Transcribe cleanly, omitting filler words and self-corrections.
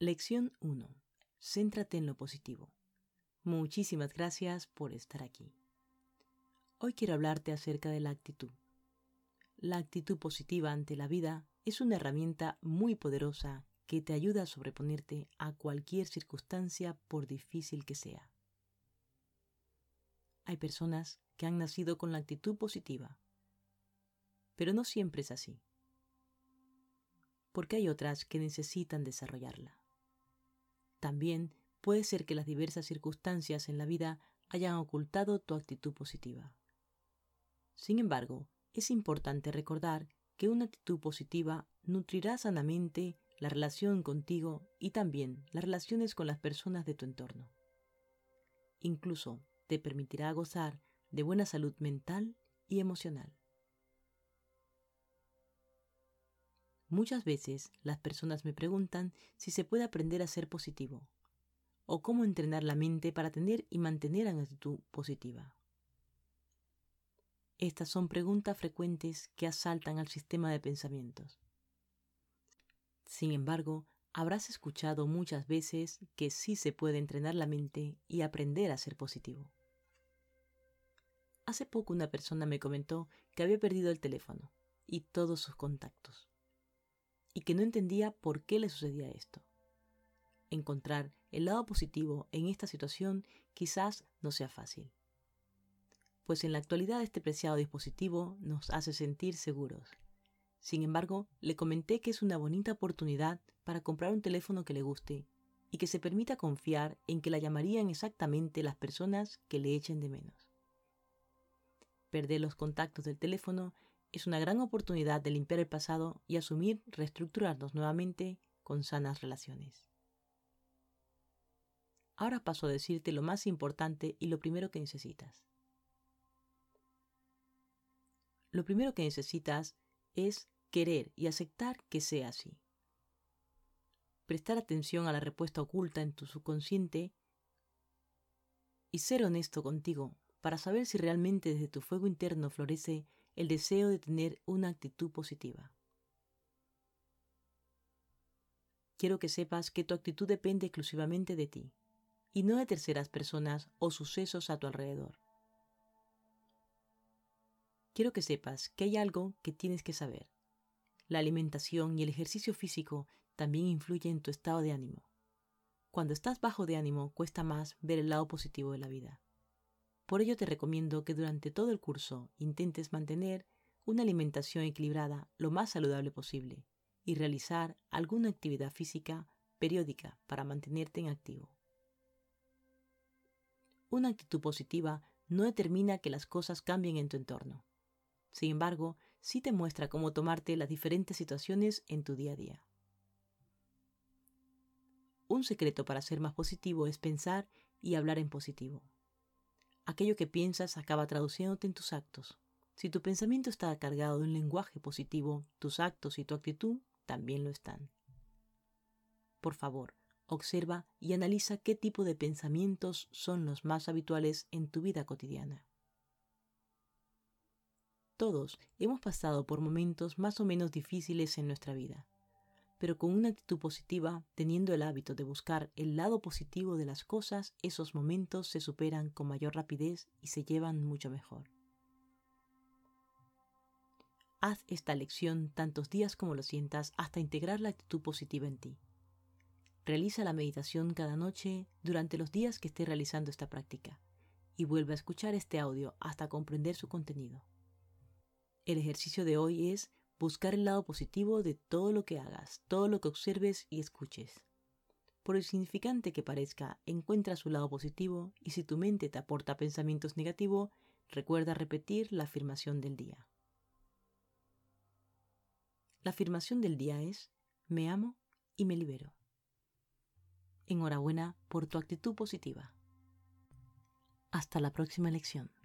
Lección 1. Céntrate en lo positivo. Muchísimas gracias por estar aquí. Hoy quiero hablarte acerca de la actitud. La actitud positiva ante la vida es una herramienta muy poderosa que te ayuda a sobreponerte a cualquier circunstancia por difícil que sea. Hay personas que han nacido con la actitud positiva, pero no siempre es así, porque hay otras que necesitan desarrollarla. También puede ser que las diversas circunstancias en la vida hayan ocultado tu actitud positiva. Sin embargo, es importante recordar que una actitud positiva nutrirá sanamente la relación contigo y también las relaciones con las personas de tu entorno. Incluso te permitirá gozar de buena salud mental y emocional. Muchas veces las personas me preguntan si se puede aprender a ser positivo o cómo entrenar la mente para tener y mantener una actitud positiva. Estas son preguntas frecuentes que asaltan al sistema de pensamientos. Sin embargo, habrás escuchado muchas veces que sí se puede entrenar la mente y aprender a ser positivo. Hace poco una persona me comentó que había perdido el teléfono y todos sus contactos, y que no entendía por qué le sucedía esto. Encontrar el lado positivo en esta situación quizás no sea fácil, pues en la actualidad este preciado dispositivo nos hace sentir seguros. Sin embargo, le comenté que es una bonita oportunidad para comprar un teléfono que le guste y que se permita confiar en que la llamarían exactamente las personas que le echen de menos. Perder los contactos del teléfono es una gran oportunidad de limpiar el pasado y asumir reestructurarnos nuevamente con sanas relaciones. Ahora paso a decirte lo más importante y lo primero que necesitas. Lo primero que necesitas es querer y aceptar que sea así. Prestar atención a la respuesta oculta en tu subconsciente y ser honesto contigo para saber si realmente desde tu fuego interno florece el deseo de tener una actitud positiva. Quiero que sepas que tu actitud depende exclusivamente de ti y no de terceras personas o sucesos a tu alrededor. Quiero que sepas que hay algo que tienes que saber. La alimentación y el ejercicio físico también influyen en tu estado de ánimo. Cuando estás bajo de ánimo, cuesta más ver el lado positivo de la vida. Por ello te recomiendo que durante todo el curso intentes mantener una alimentación equilibrada lo más saludable posible y realizar alguna actividad física periódica para mantenerte en activo. Una actitud positiva no determina que las cosas cambien en tu entorno. Sin embargo, sí te muestra cómo tomarte las diferentes situaciones en tu día a día. Un secreto para ser más positivo es pensar y hablar en positivo. Aquello que piensas acaba traduciéndote en tus actos. Si tu pensamiento está cargado de un lenguaje positivo, tus actos y tu actitud también lo están. Por favor, observa y analiza qué tipo de pensamientos son los más habituales en tu vida cotidiana. Todos hemos pasado por momentos más o menos difíciles en nuestra vida, pero con una actitud positiva, teniendo el hábito de buscar el lado positivo de las cosas, esos momentos se superan con mayor rapidez y se llevan mucho mejor. Haz esta lección tantos días como lo sientas hasta integrar la actitud positiva en ti. Realiza la meditación cada noche durante los días que estés realizando esta práctica y vuelve a escuchar este audio hasta comprender su contenido. El ejercicio de hoy es buscar el lado positivo de todo lo que hagas, todo lo que observes y escuches. Por insignificante que parezca, encuentra su lado positivo y si tu mente te aporta pensamientos negativos, recuerda repetir la afirmación del día. La afirmación del día es: me amo y me libero. Enhorabuena por tu actitud positiva. Hasta la próxima lección.